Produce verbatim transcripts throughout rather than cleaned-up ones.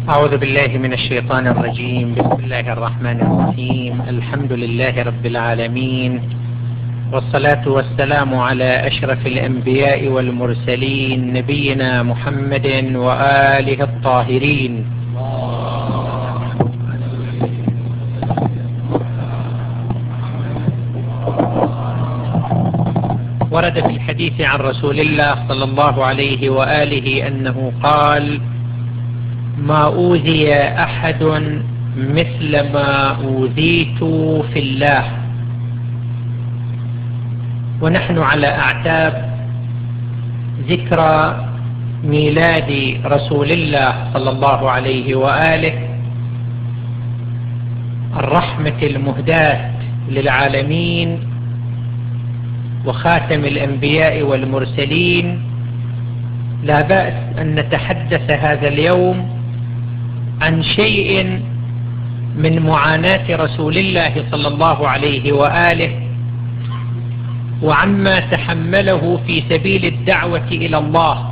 أعوذ بالله من الشيطان الرجيم. بسم الله الرحمن الرحيم. الحمد لله رب العالمين، والصلاة والسلام على أشرف الأنبياء والمرسلين نبينا محمد وآله الطاهرين. ورد في الحديث عن رسول الله صلى الله عليه وآله أنه قال: ما أوذي أحد مثل ما أوذيت في الله. ونحن على أعتاب ذكرى ميلاد رسول الله صلى الله عليه وآله، الرحمة المهداة للعالمين وخاتم الأنبياء والمرسلين. لا بأس أن نتحدث هذا اليوم عن شيء من معاناة رسول الله صلى الله عليه وآله وعما تحمله في سبيل الدعوة إلى الله.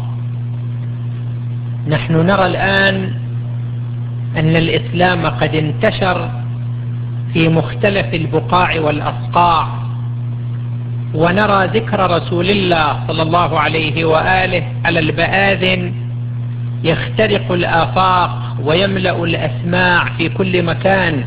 نحن نرى الآن أن الإسلام قد انتشر في مختلف البقاع والأصقاع، ونرى ذكر رسول الله صلى الله عليه وآله على البآذن يخترق الآفاق ويملأ الأسماع في كل مكان.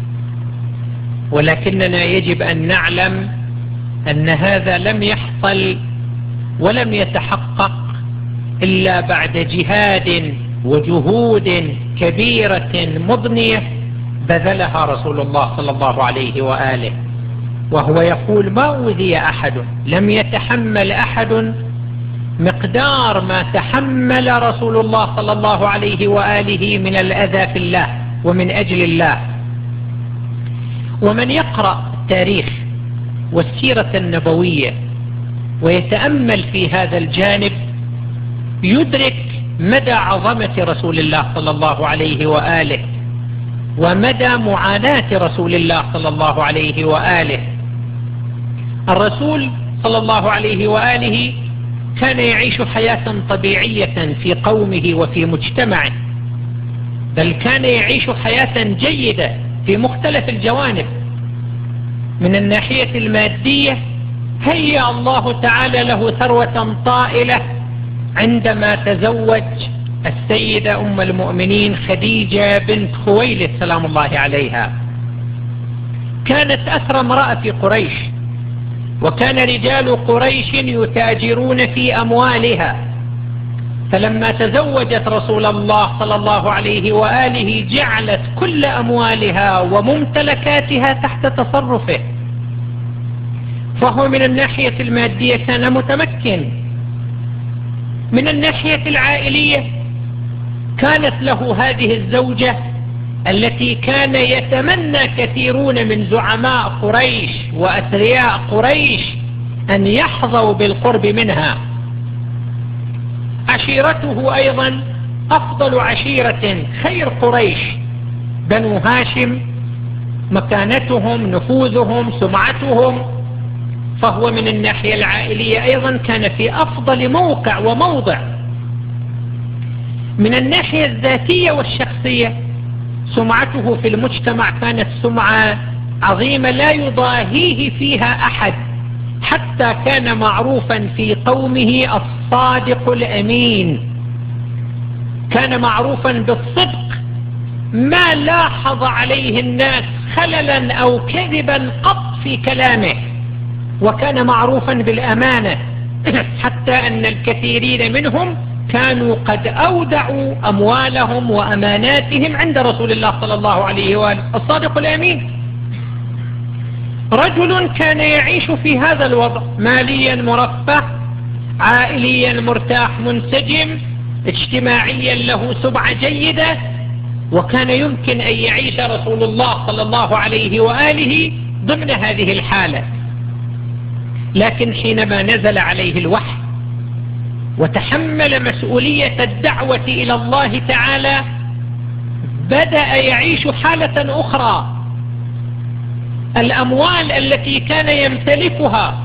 ولكننا يجب أن نعلم أن هذا لم يحصل ولم يتحقق إلا بعد جهاد وجهود كبيرة مضنية بذلها رسول الله صلى الله عليه وآله، وهو يقول: ما أوذي أحد، لم يتحمل أحد مقدار ما تحمل رسول الله صلى الله عليه وآله من الأذى في الله ومن أجل الله. ومن يقرأ التاريخ والسيرة النبوية ويتأمل في هذا الجانب يدرك مدى عظمة رسول الله صلى الله عليه وآله ومدى معاناة رسول الله صلى الله عليه وآله. الرسول صلى الله عليه وآله كان يعيش حياة طبيعية في قومه وفي مجتمعه، بل كان يعيش حياة جيدة في مختلف الجوانب. من الناحية المادية هيأ الله تعالى له ثروة طائلة عندما تزوج السيدة أم المؤمنين خديجة بنت خويلد سلام الله عليها. كانت أثرى امرأة في قريش، وكان رجال قريش يتاجرون في أموالها، فلما تزوجت رسول الله صلى الله عليه وآله جعلت كل أموالها وممتلكاتها تحت تصرفه، فهو من الناحية المادية كان متمكن. من الناحية العائلية كانت له هذه الزوجة التي كان يتمنى كثيرون من زعماء قريش وأثرياء قريش أن يحظوا بالقرب منها. عشيرته أيضا أفضل عشيرة، خير قريش بنو هاشم، مكانتهم، نفوذهم، سمعتهم، فهو من الناحية العائلية أيضا كان في أفضل موقع وموضع. من الناحية الذاتية والشخصية سمعته في المجتمع كانت سمعة عظيمة لا يضاهيه فيها أحد، حتى كان معروفا في قومه الصادق الأمين، كان معروفا بالصدق، ما لاحظ عليه الناس خللا أو كذبا قط في كلامه، وكان معروفا بالأمانة، حتى أن الكثيرين منهم كانوا قد أودعوا أموالهم وأماناتهم عند رسول الله صلى الله عليه وآله الصادق الأمين. رجل كان يعيش في هذا الوضع، ماليا مرفه، عائليا مرتاح منسجم، اجتماعيا له سمعة جيدة، وكان يمكن أن يعيش رسول الله صلى الله عليه وآله ضمن هذه الحالة. لكن حينما نزل عليه الوحي وتحمل مسؤولية الدعوة إلى الله تعالى بدأ يعيش حالة أخرى. الأموال التي كان يمتلكها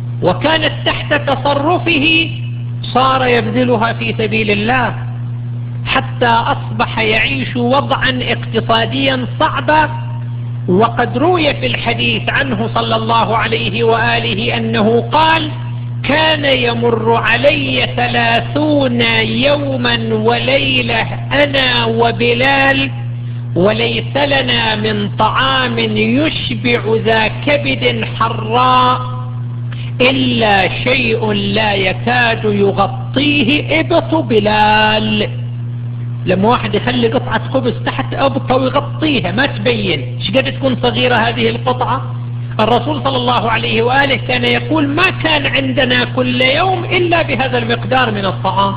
وكانت تحت تصرفه صار يبذلها في سبيل الله، حتى أصبح يعيش وضعا اقتصاديا صعبا. وقد روي في الحديث عنه صلى الله عليه وآله أنه قال: كان يمر علي ثلاثون يوما وليلة أنا وبلال وليس لنا من طعام يشبع ذا كبد حراء إلا شيء لا يكاد يغطيه إبط بلال. لما واحد يخلي قطعة خبز تحت أبطه ويغطيها ما تبين ايش قد تكون صغيرة هذه القطعة. الرسول صلى الله عليه وآله كان يقول: ما كان عندنا كل يوم إلا بهذا المقدار من الطعام.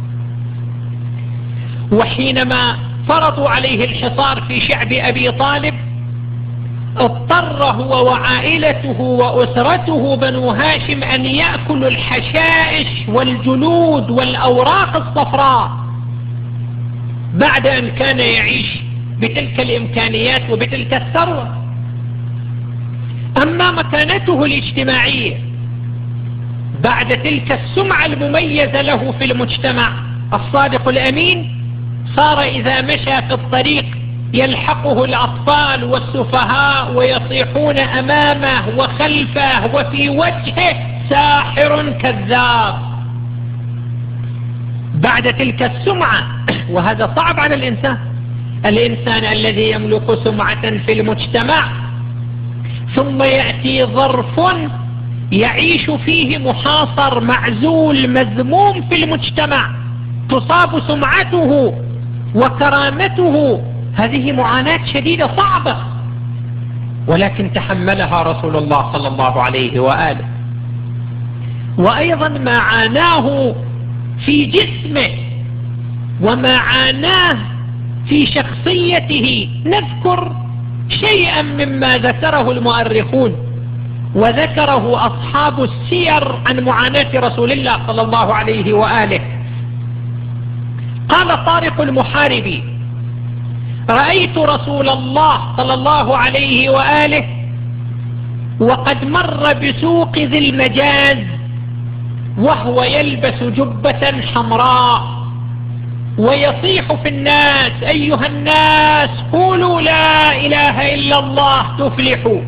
وحينما فرضوا عليه الحصار في شعب أبي طالب اضطر هو وعائلته وأسرته بنو هاشم أن يأكلوا الحشائش والجلود والأوراق الصفراء بعد أن كان يعيش بتلك الإمكانيات وبتلك الثروة. أما مكانته الاجتماعية بعد تلك السمعة المميزة له في المجتمع الصادق الأمين، صار إذا مشى في الطريق يلحقه الأطفال والسفهاء ويصيحون أمامه وخلفه وفي وجهه: ساحر كذاب. بعد تلك السمعة، وهذا صعب على الإنسان، الإنسان الذي يملك سمعة في المجتمع ثم يأتي ظرف يعيش فيه محاصر معزول مذموم في المجتمع، تصاب سمعته وكرامته. هذه معاناة شديدة صعبة، ولكن تحملها رسول الله صلى الله عليه وآله. وأيضا ما عاناه في جسمه وما عاناه في شخصيته، نذكر شيئا مما ذكره المؤرخون وذكره أصحاب السير عن معاناة رسول الله صلى الله عليه وآله. قال طارق المحاربي: رأيت رسول الله صلى الله عليه وآله وقد مر بسوق ذي المجاز وهو يلبس جبة حمراء ويصيح في الناس: أيها الناس قولوا لا إله إلا الله تفلحوا.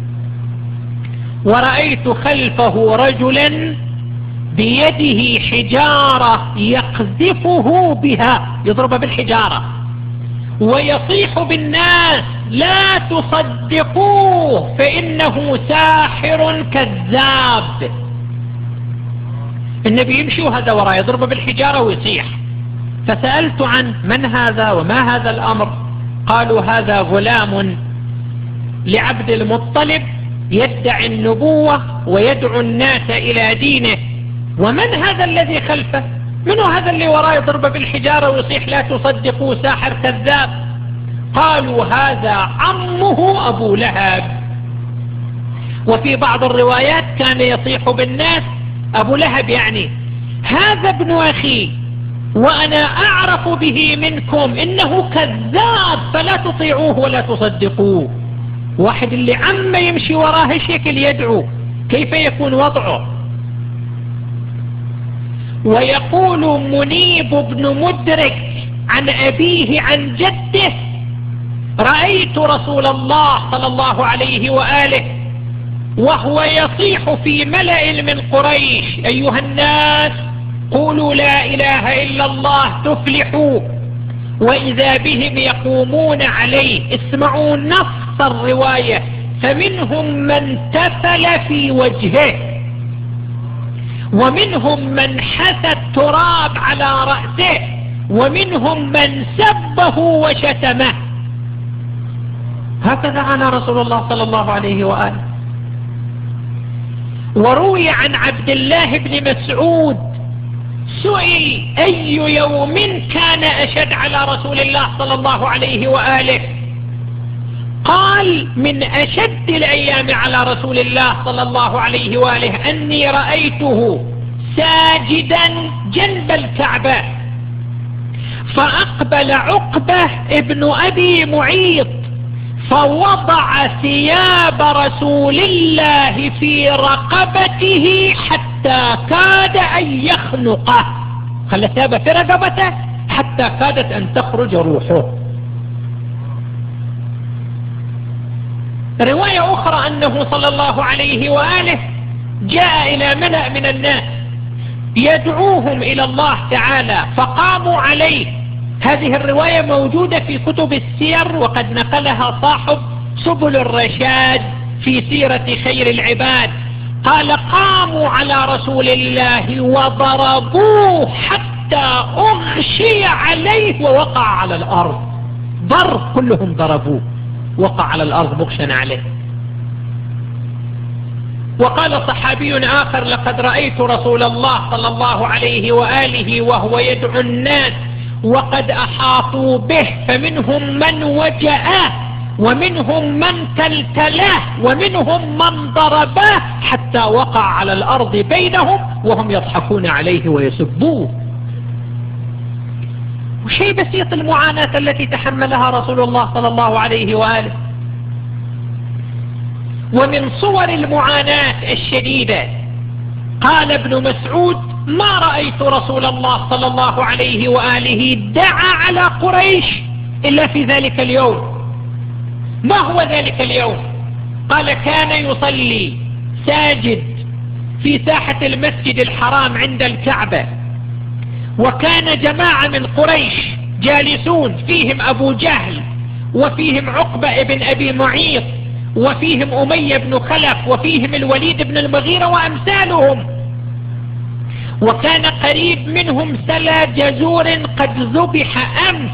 ورأيت خلفه رجلا بيده حجارة يقذفه بها، يضرب بالحجارة ويصيح بالناس: لا تصدقوه فإنه ساحر كذاب. النبي يمشي وهذا وراء يضرب بالحجارة ويصيح. فسألت عن من هذا وما هذا الأمر؟ قالوا: هذا غلام لعبد المطلب يدعي النبوة ويدعو الناس إلى دينه. ومن هذا الذي خلفه؟ من هذا اللي وراء يضرب بالحجارة ويصيح: لا تصدقوا ساحر كذاب؟ قالوا: هذا عمه أبو لهب. وفي بعض الروايات كان يصيح بالناس أبو لهب يعني: هذا ابن أخي وأنا أعرف به منكم إنه كذاب فلا تطيعوه ولا تصدقوه. واحد اللي عم يمشي وراه شكل يدعو، كيف يكون وضعه؟ ويقول منيب بن مدرك عن أبيه عن جده: رأيت رسول الله صلى الله عليه وآله وهو يصيح في ملأ من قريش: أيها الناس قولوا لا إله إلا الله تفلحوا. وإذا بهم يقومون عليه، اسمعوا نص الرواية: فمنهم من تفل في وجهه ومنهم من حث التراب على رأسه ومنهم من سبه وشتمه. هكذا عانى رسول الله صلى الله عليه وآله. وروي عن عبد الله بن مسعود سئل: أي يوم كان أشد على رسول الله صلى الله عليه وآله؟ قال: من أشد الأيام على رسول الله صلى الله عليه وآله أني رأيته ساجدا جنب الكعبة، فأقبل عقبة ابن أبي معيط فوضع ثياب رسول الله في رقبته حتى كاد أن يخنقه. خلى ثيابه في رقبته حتى كادت أن تخرج روحه. رواية أخرى أنه صلى الله عليه وآله جاء إلى ملأ من الناس يدعوهم إلى الله تعالى فقاموا عليه. هذه الرواية موجودة في كتب السير، وقد نقلها صاحب سبل الرشاد في سيرة خير العباد. قال قاموا على رسول الله وضربوه حتى أغشي عليه ووقع على الأرض. ضرب، كلهم ضربوه، وقع على الأرض مغشى عليه. وقال صحابي آخر لقد رأيت رسول الله صلى الله عليه وآله وهو يدعو الناس وقد أحاطوا به، فمنهم من وجأه ومنهم من تلتله ومنهم من ضرباه حتى وقع على الأرض بينهم وهم يضحكون عليه ويسبوه. وشيء بسيط المعاناة التي تحملها رسول الله صلى الله عليه وآله. ومن صور المعاناة الشديدة قال ابن مسعود ما رأيت رسول الله صلى الله عليه وآله دعا على قريش إلا في ذلك اليوم. ما هو ذلك اليوم؟ قال كان يصلي ساجد في ساحة المسجد الحرام عند الكعبة، وكان جماعة من قريش جالسون، فيهم أبو جهل وفيهم عقبة بن أبي معيط وفيهم أمية بن خلف وفيهم الوليد بن المغيرة وأمثالهم. وكان قريب منهم سلى جزور قد ذبح أمس.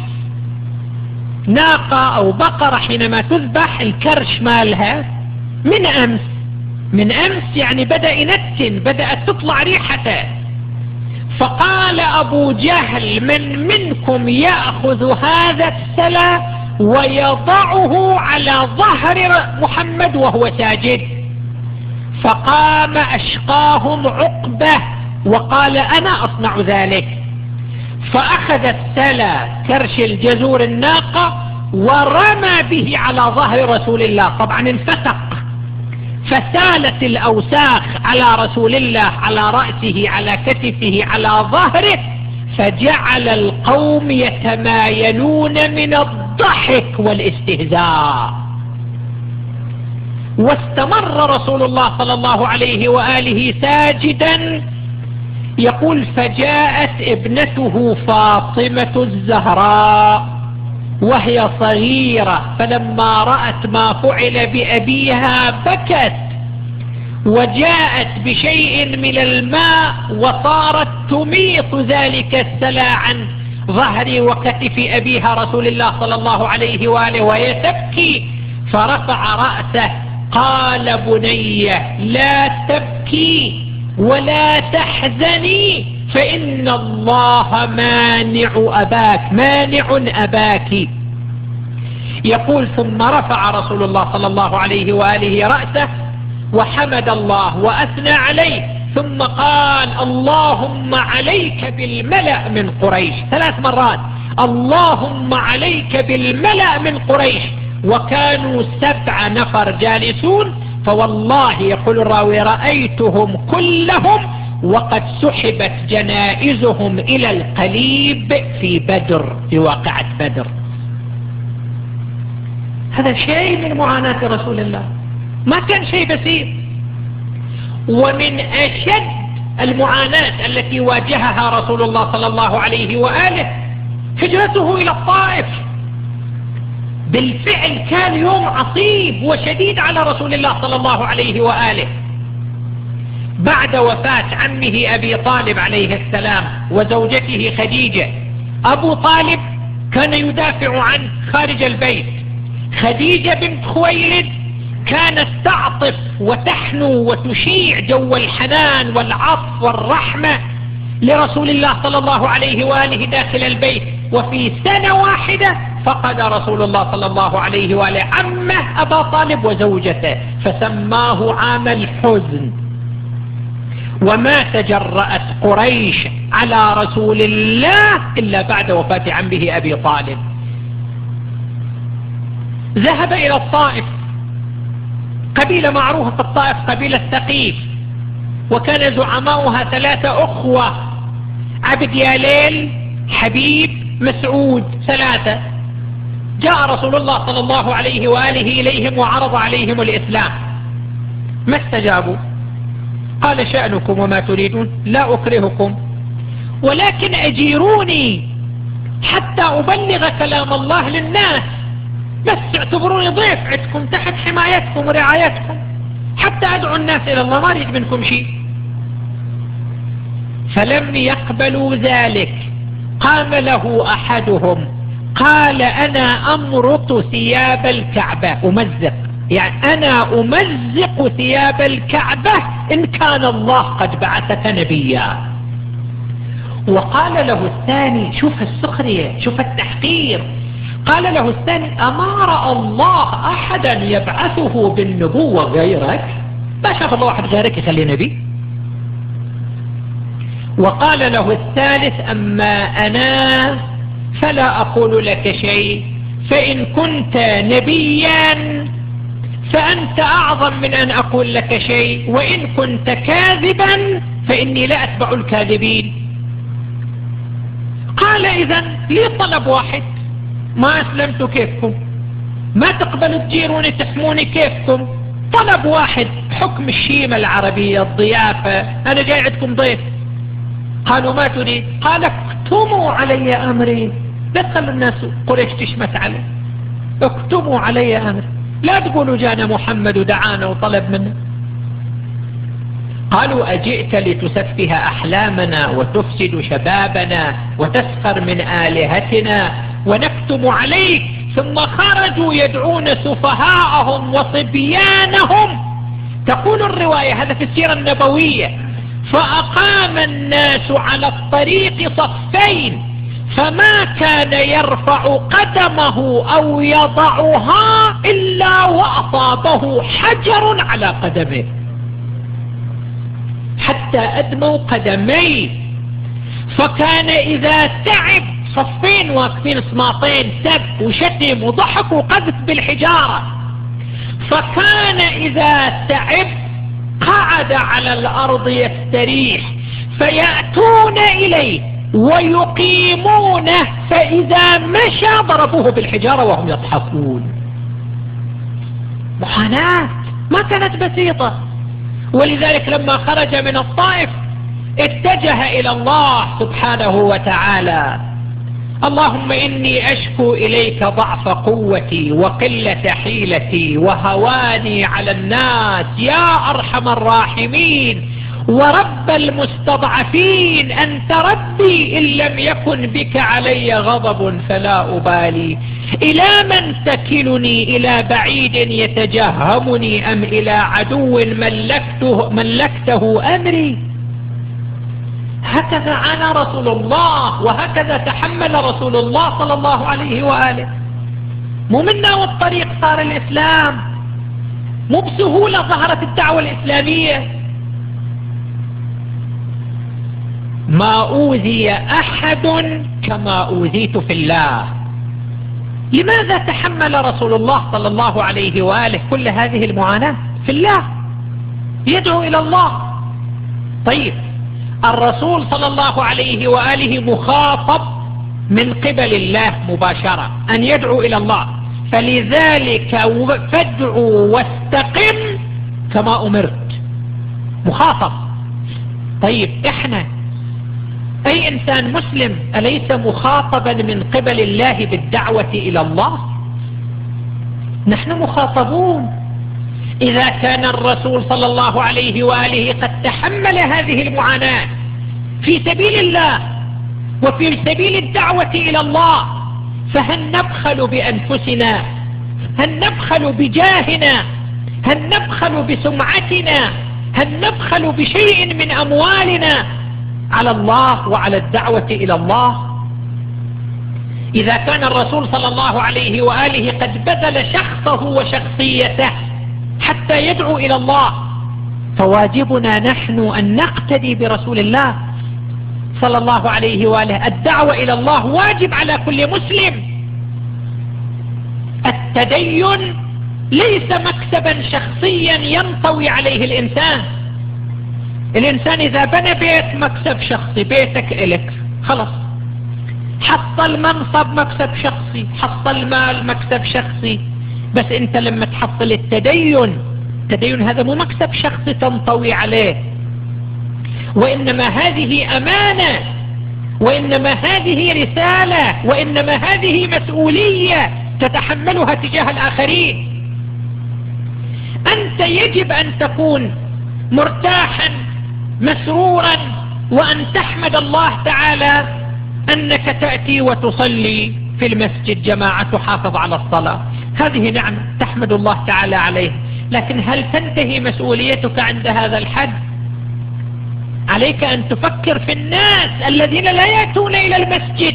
ناقة أو بقرة حينما تذبح الكرش مالها من أمس، من أمس يعني بدأ ينتن، بدأت تطلع ريحته. فقال أبو جهل من منكم يأخذ هذا السلى ويضعه على ظهر محمد وهو ساجد؟ فقام أشقاهم عقبة وقال أنا أصنع ذلك. فأخذ السلى كرش الجزور الناقة ورمى به على ظهر رسول الله، طبعا انفتق، فسالت الأوساخ على رسول الله، على رأسه، على كتفه، على ظهره، فجعل القوم يتمايلون من الضحك والاستهزاء. واستمر رسول الله صلى الله عليه وآله ساجدا. يقول فجاءت ابنته فاطمة الزهراء وهي صغيرة، فلما رأت ما فعل بأبيها بكت، وجاءت بشيء من الماء وصارت تميط ذلك السلى عن ظهر وكتف أبيها رسول الله صلى الله عليه وآله وهي تبكي. فرفع رأسه قال بني لا تبكي ولا تحزني فإن الله مانع أباك، مانع أباك. يقول ثم رفع رسول الله صلى الله عليه وآله رأسه وحمد الله وأثنى عليه، ثم قال اللهم عليك بالملأ من قريش ثلاث مرات، اللهم عليك بالملأ من قريش. وكانوا سبع نفر جالسون، فوالله يقول الراوي رأيتهم كلهم وقد سحبت جنائزهم إلى القليب في بدر، في واقعة بدر. هذا شيء من معاناة رسول الله، ما كان شيء بسيط. ومن أشد المعاناة التي واجهها رسول الله صلى الله عليه وآله هجرته إلى الطائف. بالفعل كان يوم عصيب وشديد على رسول الله صلى الله عليه وآله. بعد وفاة عمه أبي طالب عليه السلام وزوجته خديجة، أبو طالب كان يدافع عنه خارج البيت، خديجة بنت خويلد كانت تعطف وتحنو وتشيع جو الحنان والعطف والرحمة لرسول الله صلى الله عليه وآله داخل البيت. وفي سنة واحدة فقد رسول الله صلى الله عليه وآله عمه أبا طالب وزوجته، فسماه عام الحزن. وما تجرأت قريش على رسول الله إلا بعد وفاة عمه أبي طالب. ذهب إلى الطائف، قبيلة معروفة في الطائف، قبيلة ثقيف، وكان زعماؤها ثلاثة أخوة: عبد ياليل، حبيب، مسعود، ثلاثة. جاء رسول الله صلى الله عليه وآله إليهم وعرض عليهم الإسلام، ما استجابوا. قال شأنكم وما تريدون، لا أكرهكم، ولكن أجيروني حتى أبلغ كلام الله للناس، بس اعتبروني ضيف عندكم تحت حمايتكم ورعايتكم حتى أدعو الناس إلى الله، ما أريد منكم شيء. فلم يقبلوا ذلك. قام له أحدهم قال أنا أمرط ثياب الكعبة، أمزق، يعني أنا أمزق ثياب الكعبة إن كان الله قد بعثك نبيا. وقال له الثاني، شوف السخرية، شوف التحقير، قال له الثاني أما رأى الله أحدا يبعثه بالنبوة غيرك؟ ما شاف الله واحد غيرك يخلي نبي؟ وقال له الثالث أما أنا فلا أقول لك شيء، فإن كنت نبيا فأنت أعظم من أن أقول لك شيء، وإن كنت كاذبا فإني لا أتبع الكاذبين. قال إذن لي طلب واحد، ما أسلمت كيفكم، ما تقبلوا تجيروني تحموني كيفكم، طلب واحد، حكم الشيمة العربية، الضيافة، أنا جاي عندكم ضيف. قالوا ما تريد؟ قال اكتموا علي أمري، لا تخلوا الناس قريش تشمت علي، اكتموا علي أمري، لا تقولوا جانا محمد ودعانا وطلب منا. قالوا أجئت لتسفه أحلامنا وتفسد شبابنا وتسخر من آلهتنا ونكتم عليك؟ ثم خرجوا يدعون سفهاءهم وصبيانهم. تقول الرواية، هذا في السيرة النبوية، فأقام الناس على الطريق صفين، فما كان يرفع قدمه أو يضعها إلا وأصابه حجر على قدمه، حتى أدموا قدميه. فكان إذا تعب، صفين واقفين صماطين، سب وشتم وضحك وقذف بالحجارة، فكان إذا تعب قعد على الأرض يستريح، فيأتون إليه ويقيمونه، فإذا مشى ضربوه بالحجارة وهم يضحكون. معاناة ما كانت بسيطة. ولذلك لما خرج من الطائف اتجه إلى الله سبحانه وتعالى، اللهم إني أشكو إليك ضعف قوتي وقلة حيلتي وهواني على الناس يا أرحم الراحمين ورب المستضعفين، أنت ربي إن لم يكن بك علي غضب فلا أبالي. إلى من تكلني؟ إلى بعيد يتجهمني أم إلى عدو ملكته, ملكته أمري؟ هكذا عانى رسول الله، وهكذا تحمل رسول الله صلى الله عليه وآله. مو منا والطريق صار الإسلام، مو بسهولة ظهرت الدعوة الإسلامية. ما أوذي أحد كما أوذيت في الله. لماذا تحمل رسول الله صلى الله عليه وآله كل هذه المعاناة؟ في الله، يدعو إلى الله. طيب الرسول صلى الله عليه وآله مخاطب من قبل الله مباشرة أن يدعو إلى الله، فلذلك فادعوا واستقم كما أمرت، مخاطب. طيب إحنا أي إنسان مسلم أليس مخاطبا من قبل الله بالدعوة إلى الله؟ نحن مخاطبون. إذا كان الرسول صلى الله عليه وآله قد تحمل هذه المعاناة في سبيل الله وفي سبيل الدعوة إلى الله، فهل نبخل بأنفسنا؟ هل نبخل بجاهنا؟ هل نبخل بسمعتنا؟ هل نبخل بشيء من أموالنا على الله وعلى الدعوة إلى الله؟ إذا كان الرسول صلى الله عليه وآله قد بذل شخصه وشخصيته حتى يدعو إلى الله، فواجبنا نحن أن نقتدي برسول الله صلى الله عليه وآله. الدعوة إلى الله واجب على كل مسلم. التدين ليس مكسبا شخصيا ينطوي عليه الإنسان. الإنسان إذا بنى بيت مكسب شخصي، بيتك إلك خلاص، حصل منصب مكسب شخصي، حصل مال مكسب شخصي. بس انت لما تحصل التدين، التدين هذا مو مكسب شخصي تنطوي عليه، وإنما هذه أمانة، وإنما هذه رسالة، وإنما هذه مسؤولية تتحملها تجاه الآخرين. أنت يجب أن تكون مرتاحا مسرورا، وأن تحمد الله تعالى أنك تأتي وتصلي في المسجد جماعة، تحافظ على الصلاة، هذه نعمة تحمد الله تعالى عليه. لكن هل تنتهي مسؤوليتك عند هذا الحد؟ عليك أن تفكر في الناس الذين لا يأتون إلى المسجد.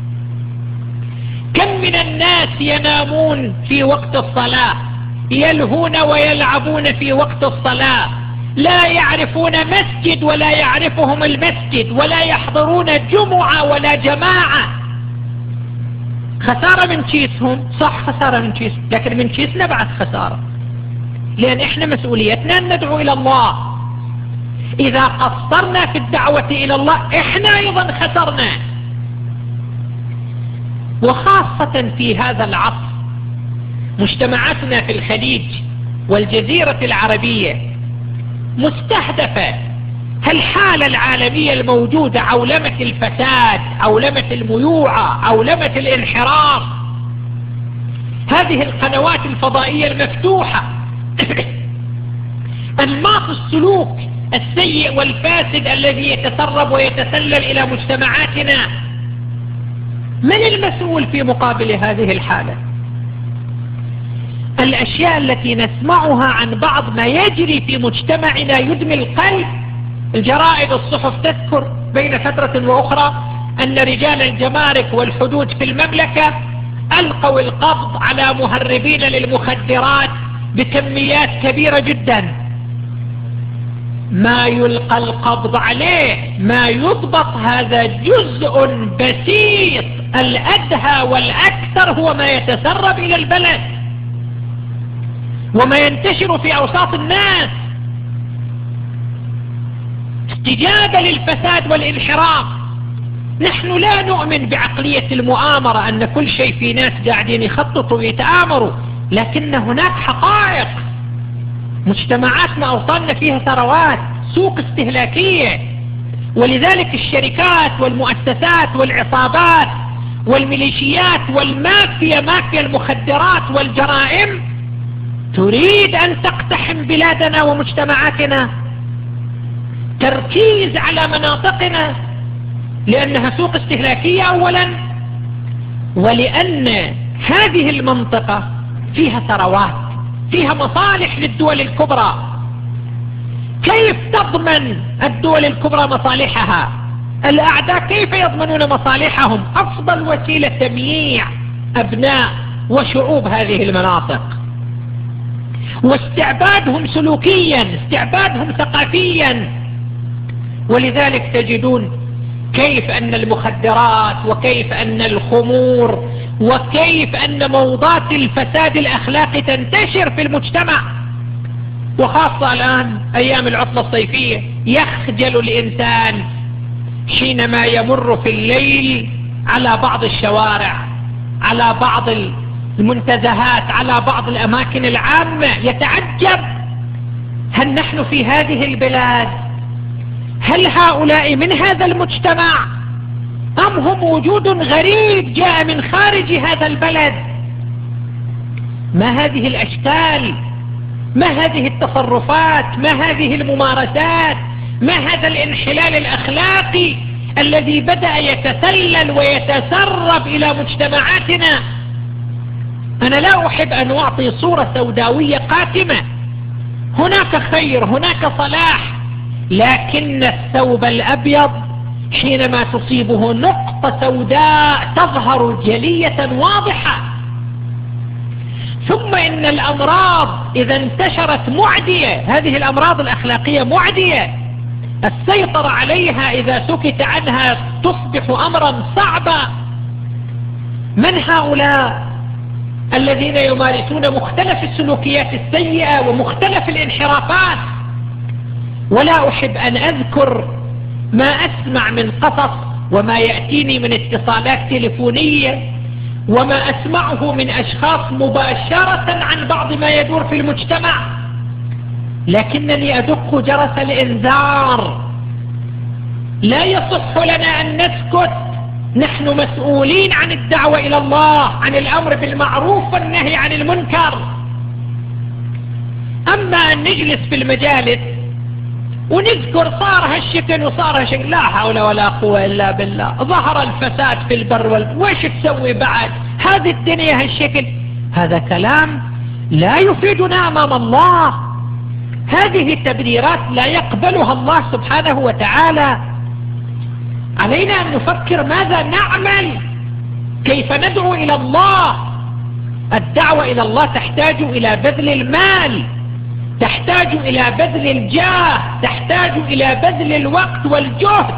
كم من الناس ينامون في وقت الصلاة، يلهون ويلعبون في وقت الصلاة، لا يعرفون مسجد ولا يعرفهم المسجد، ولا يحضرون جمعة ولا جماعة. خسارة من كيسهم، صح خسارة من كيس، لكن من كيسنا بعد خسارة، لأن إحنا مسؤوليتنا أن ندعو إلى الله. إذا قصرنا في الدعوة إلى الله إحنا أيضا خسرنا. وخاصة في هذا العصر مجتمعاتنا في الخليج والجزيرة العربية مستهدفة. هالحالة العالمية الموجودة، عولمة الفساد، عولمة الميوعة، عولمة الانحراف، هذه القنوات الفضائية المفتوحة، أنماط السلوك السيء والفاسد الذي يتسرب ويتسلل إلى مجتمعاتنا. من المسؤول في مقابل هذه الحالة؟ الأشياء التي نسمعها عن بعض ما يجري في مجتمعنا يدمي القلب. الجرائد الصحف تذكر بين فترة وأخرى أن رجال الجمارك والحدود في المملكة ألقوا القبض على مهربين للمخدرات بكميات كبيرة جدا. ما يلقى القبض عليه، ما يضبط، هذا جزء بسيط. الأدهى والأكثر هو ما يتسرب إلى البلد وما ينتشر في أوساط الناس استجابة للفساد والانحراف. نحن لا نؤمن بعقلية المؤامرة، أن كل شيء في ناس قاعدين يخططوا ويتآمروا، لكن هناك حقائق. مجتمعاتنا أوطاننا فيها ثروات، سوق استهلاكية، ولذلك الشركات والمؤسسات والعصابات والميليشيات والمافيا، مافيا المخدرات والجرائم، تريد أن تقتحم بلادنا ومجتمعاتنا. تركيز على مناطقنا لأنها سوق استهلاكية أولا، ولأن هذه المنطقة فيها ثروات، فيها مصالح للدول الكبرى. كيف تضمن الدول الكبرى مصالحها؟ الأعداء كيف يضمنون مصالحهم؟ أفضل وسيلة تمييع أبناء وشعوب هذه المناطق واستعبادهم سلوكيا، استعبادهم ثقافيا. ولذلك تجدون كيف أن المخدرات، وكيف أن الخمور، وكيف أن موضات الفساد الأخلاقي تنتشر في المجتمع. وخاصة الآن أيام العطلة الصيفية، يخجل الإنسان حينما يمر في الليل على بعض الشوارع، على بعض المنتزهات، على بعض الأماكن العامة، يتعجب: هل نحن في هذه البلاد؟ هل هؤلاء من هذا المجتمع؟ أم هم وجود غريب جاء من خارج هذا البلد؟ ما هذه الأشكال؟ ما هذه التصرفات؟ ما هذه الممارسات؟ ما هذا الانحلال الأخلاقي الذي بدأ يتسلل ويتسرب إلى مجتمعاتنا؟ أنا لا أحب أن أعطي صورة سوداوية قاتمة. هناك خير، هناك صلاح، لكن الثوب الأبيض حينما تصيبه نقطة سوداء تظهر جلية واضحة. ثم إن الأمراض إذا انتشرت معدية، هذه الأمراض الأخلاقية معدية، السيطرة عليها إذا سكت عنها تصبح أمرا صعبا. من هؤلاء الذين يمارسون مختلف السلوكيات السيئة ومختلف الانحرافات؟ ولا أحب أن أذكر ما أسمع من قصص وما يأتيني من اتصالات تليفونية وما أسمعه من أشخاص مباشرة عن بعض ما يدور في المجتمع، لكنني أدق جرس الإنذار. لا يصح لنا أن نسكت، نحن مسؤولين عن الدعوة إلى الله، عن الأمر بالمعروف والنهي عن المنكر. أما أن نجلس في المجالس ونذكر صار هالشكل وصار هالشكل، لا حول ولا قوة إلا بالله، ظهر الفساد في البر والبحر، وش تسوي بعد هذه الدنيا هالشكل؟ هذا كلام لا يفيدنا أمام الله. هذه التبريرات لا يقبلها الله سبحانه وتعالى. علينا أن نفكر ماذا نعمل، كيف ندعو إلى الله. الدعوة إلى الله تحتاج إلى بذل المال، تحتاج إلى بذل الجاه، تحتاج إلى بذل الوقت والجهد،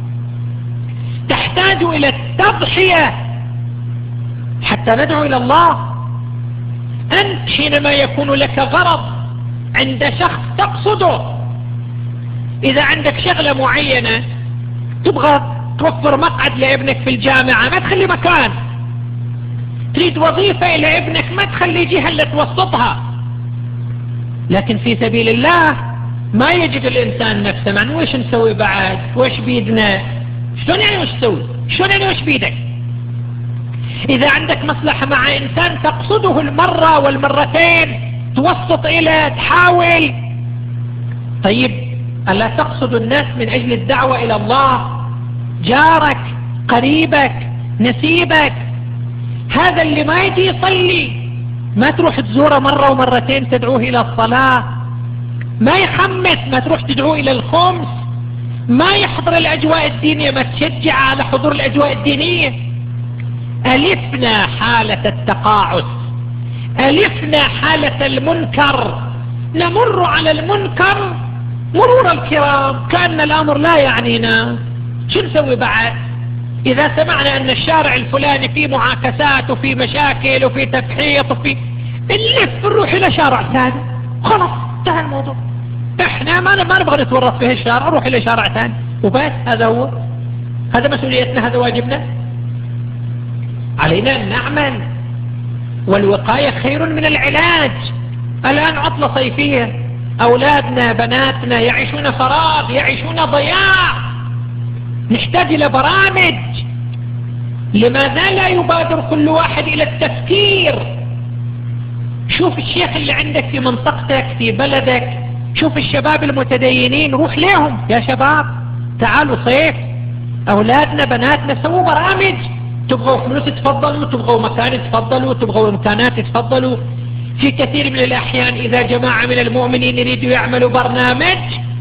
تحتاج إلى التضحية حتى ندعو إلى الله. أنت حينما يكون لك غرض عند شخص تقصده، إذا عندك شغلة معينة تبغى توفر مقعد لابنك في الجامعة، ما تخلي مكان. تريد وظيفة إلى ابنك، ما تخلي جهة اللي توسطها. لكن في سبيل الله ما يجد الإنسان نفسه، معنى وش نسوي بعد، وش بيدنا، شلون يعني وش تسوي، شلون يعني وش بيدك. إذا عندك مصلحة مع إنسان تقصده المرة والمرتين، توسط إلى تحاول. طيب ألا تقصد الناس من أجل الدعوة إلى الله؟ جارك، قريبك، نسيبك، هذا اللي ما يجي يصلي ما تروح تزوره مرة ومرتين تدعوه إلى الصلاة، ما يخمس ما تروح تدعوه إلى الخمس، ما يحضر الأجواء الدينية ما تشجع على حضور الأجواء الدينية. ألفنا حالة التقاعس، ألفنا حالة المنكر، نمر على المنكر مرور الكرام كأن الأمر لا يعنينا. شو نسوي بعد؟ إذا سمعنا أن الشارع الفلاني فيه معاكسات وفيه مشاكل وفيه تفحيط وفيه، نلف نروح إلى شارع ثاني، خلاص انتهى الموضوع. احنا ما ما نبغى نتورط في الشارع، نروح إلى شارع ثاني وبس. هذا هو، هذا مسؤوليتنا، هذا واجبنا. علينا أن نعمل، والوقاية خير من العلاج. الآن عطلة صيفية، أولادنا بناتنا يعيشون فراغ، يعيشون ضياع، نحتاج إلى برامج. لماذا لا يبادر كل واحد إلى التفكير؟ شوف الشيخ اللي عندك في منطقتك في بلدك، شوف الشباب المتدينين، روح لهم يا شباب تعالوا صيف، أولادنا بناتنا سووا برامج. تبغوا فلوس تفضلوا، تبغوا مكان تفضلوا، تبغوا إمكانات تفضلوا. في كثير من الأحيان إذا جماعة من المؤمنين يريدوا يعملوا برنامج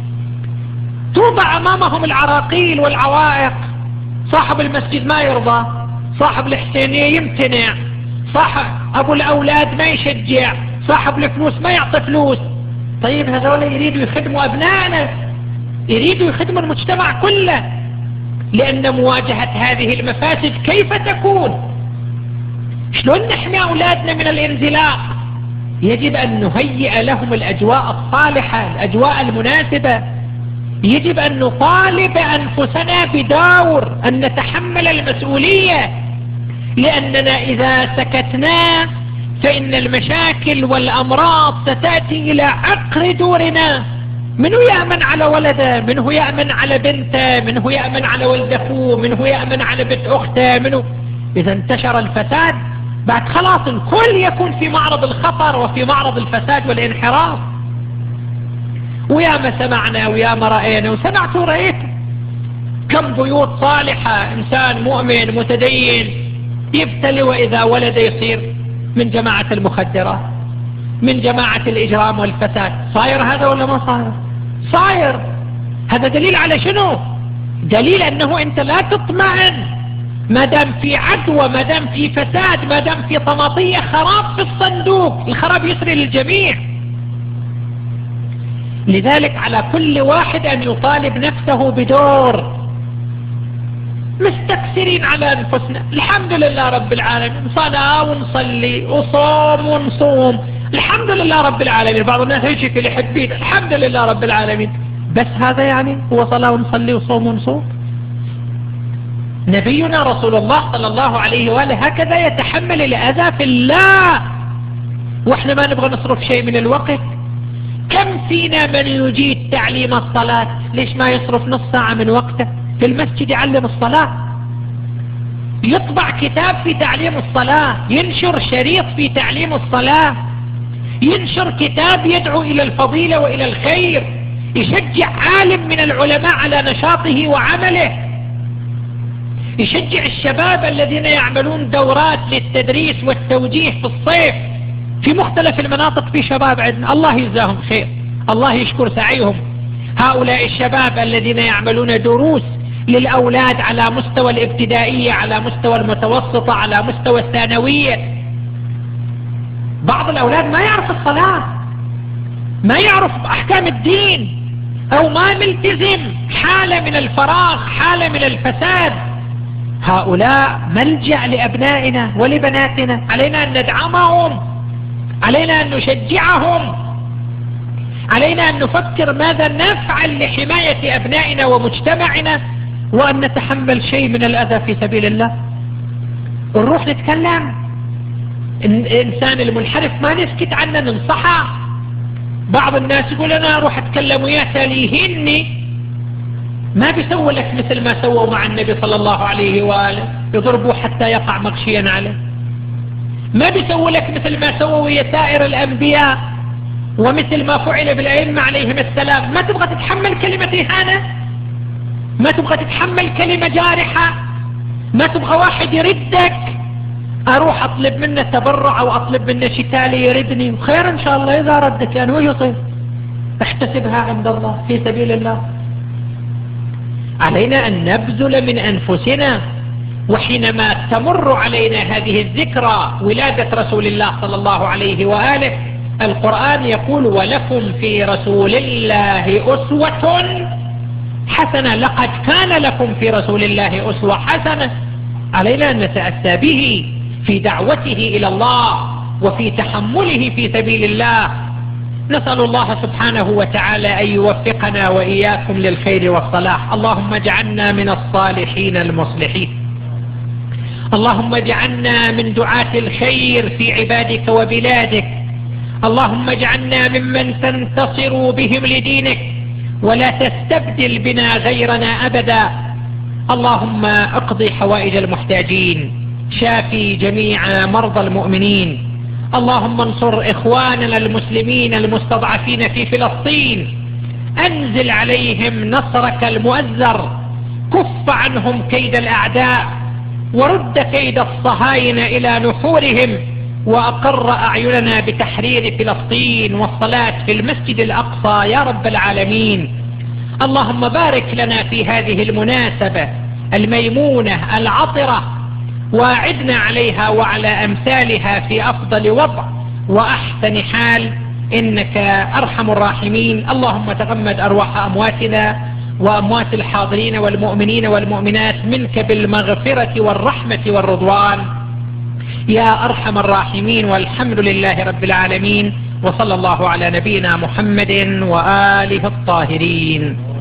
توضع أمامهم العراقيل والعوائق. صاحب المسجد ما يرضى، صاحب الحسينية يمتنع، صاحب أبو الأولاد ما يشجع، صاحب الفلوس ما يعطي فلوس. طيب هذول يريدوا يخدموا أبنائنا، يريدوا يخدموا المجتمع كله. لأن مواجهة هذه المفاسد كيف تكون؟ شلون نحمي أولادنا من الانزلاق؟ يجب أن نهيئ لهم الأجواء الصالحة، الأجواء المناسبة. يجب أن نطالب أنفسنا بدور، أن نتحمل المسؤولية. لأننا إذا سكتنا فإن المشاكل والأمراض ستأتي إلى عقر دورنا. منه يأمن على ولده، منه يأمن على بنته، منه يأمن على ولد أخوه، منه يأمن على بنت أخته، منه. إذا انتشر الفساد بعد خلاص الكل يكون في معرض الخطر وفي معرض الفساد والانحراف. ويا ما سمعنا ويا ما رأينا، وسمعت ورأيت كم بيوت صالحة، إنسان مؤمن متدين يبتلي وإذا ولد يصير من جماعة المخدرات، من جماعة الإجرام والفساد. صاير هذا ولا ما صاير؟ صاير. هذا دليل على شنو؟ دليل أنه أنت لا تطمئن ما دام في عدوى، ما دام في فساد، ما دام في طماطية، خراب في الصندوق، الخراب يسري للجميع. لذلك على كل واحد أن يطالب نفسه بدور. مستكثرين على أنفسنا، الحمد لله رب العالمين، صلاة ونصلي وصوم ونصوم، الحمد لله رب العالمين. بعض الناس يشكي يحبين، الحمد لله رب العالمين، بس هذا يعني هو صلاة ونصلي وصوم ونصوم؟ نبينا رسول الله صلى الله عليه وآله هكذا يتحمل الأذى في الله، وإحنا ما نبغى نصرف شيء من الوقت. كم فينا من يجيد تعليم الصلاة، ليش ما يصرف نص ساعة من وقته في المسجد يعلم الصلاة، يطبع كتاب في تعليم الصلاة، ينشر شريط في تعليم الصلاة، ينشر كتاب يدعو إلى الفضيلة وإلى الخير، يشجع عالم من العلماء على نشاطه وعمله، يشجع الشباب الذين يعملون دورات للتدريس والتوجيه في الصيف في مختلف المناطق. في شباب عندنا الله يجزاهم خير، الله يشكر سعيهم، هؤلاء الشباب الذين يعملون دروس للأولاد على مستوى الابتدائية، على مستوى المتوسطة، على مستوى الثانوية. بعض الأولاد ما يعرف الصلاة، ما يعرف أحكام الدين، أو ما ملتزم، حالة من الفراغ، حالة من الفساد. هؤلاء ملجأ لأبنائنا ولبناتنا، علينا أن ندعمهم، علينا أن نشجعهم، علينا أن نفكر ماذا نفعل لحماية أبنائنا ومجتمعنا، وأن نتحمل شيء من الأذى في سبيل الله. نروح نتكلم، الإنسان المنحرف ما نسكت عنه، ننصحه. بعض الناس يقول أنا أروح أتكلم وياه ليهني، ما بيسوي لك مثل ما سووا مع النبي صلى الله عليه وآله، يضربوا حتى يقع مغشيا عليه. ما بيسوي لك مثل ما سووا ويا سائر الأنبياء، ومثل ما فعل بالأئمة عليهم السلام. ما تبغى تتحمل كلمة إهانة، ما تبغى تتحمل كلمة جارحة، ما تبغى واحد يردك، أروح أطلب منه تبرع أو أطلب منه شتالي يردني، خير إن شاء الله إذا ردك، يعني وش يصير؟ احتسبها عند الله في سبيل الله. علينا أن نبذل من أنفسنا، وحينما تمر علينا هذه الذكرى ولادة رسول الله صلى الله عليه وآله، القرآن يقول ولكم في رسول الله أسوة حسنة، لقد كان لكم في رسول الله أسوة حسنة. علينا أن نتأسى به في دعوته إلى الله وفي تحمله في سبيل الله. نسأل الله سبحانه وتعالى أن يوفقنا وإياكم للخير والصلاح. اللهم اجعلنا من الصالحين المصلحين، اللهم اجعلنا من دعاة الخير في عبادك وبلادك، اللهم اجعلنا ممن تنتصر بهم لدينك ولا تستبدل بنا غيرنا أبدا. اللهم اقضي حوائج المحتاجين، شافي جميع مرضى المؤمنين. اللهم انصر إخواننا المسلمين المستضعفين في فلسطين، أنزل عليهم نصرك المؤزر، كف عنهم كيد الأعداء، ورد كيد الصهاينة إلى نحورهم، وأقر أعيننا بتحرير فلسطين والصلاة في المسجد الأقصى يا رب العالمين. اللهم بارك لنا في هذه المناسبة الميمونة العطرة، واعدنا عليها وعلى أمثالها في أفضل وضع وأحسن حال، إنك أرحم الراحمين. اللهم تغمد أرواح أمواتنا وأموات الحاضرين والمؤمنين والمؤمنات منك بالمغفرة والرحمة والرضوان يا أرحم الراحمين، والحمد لله رب العالمين، وصلى الله على نبينا محمد وآله الطاهرين.